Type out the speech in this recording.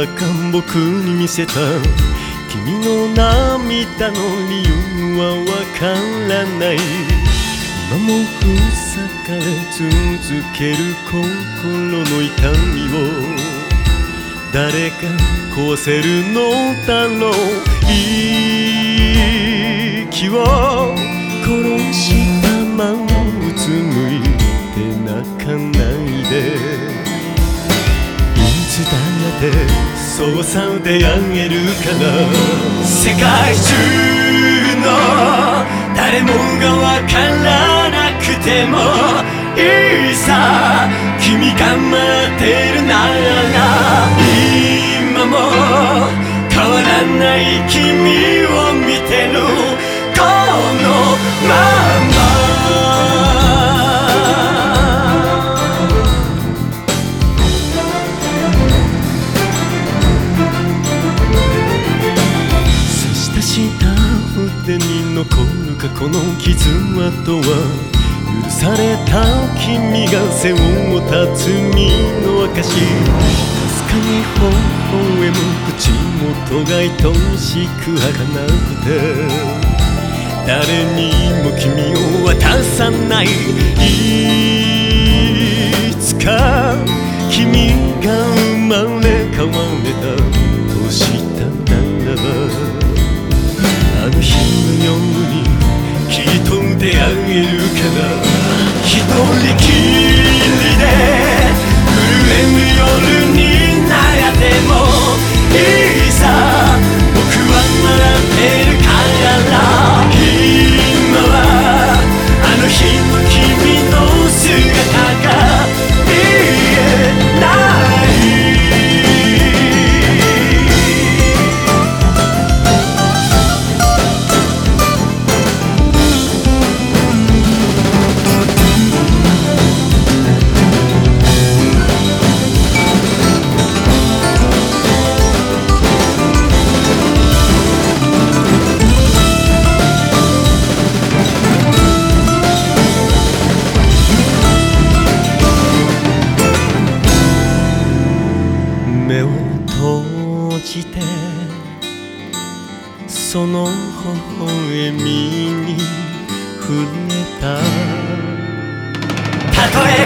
か僕に見せた君の涙の理由はわからない。今も塞がれ続ける心の痛みを誰が壊せるのだろう。息を殺したままうつむいて泣かないで。いつだってそうさ出会えるかな。世界中の誰もがわからなくてもいいさ、君が待ってるなら今も変わらない君を見てるこのまま。差し出した筆に残る過去の傷跡は許された君が背負った罪の証。かすかに微笑む口元が愛しく儚くて誰にも君を渡さない。いつか君が生まれ変われたとしたならばあの日のようにきっと出会えるかな。一人きりで震える夜になってもいいさ、僕は待ってるから今はあの日の君の姿が見えない。目を閉じてその微笑みに触れた。たとえ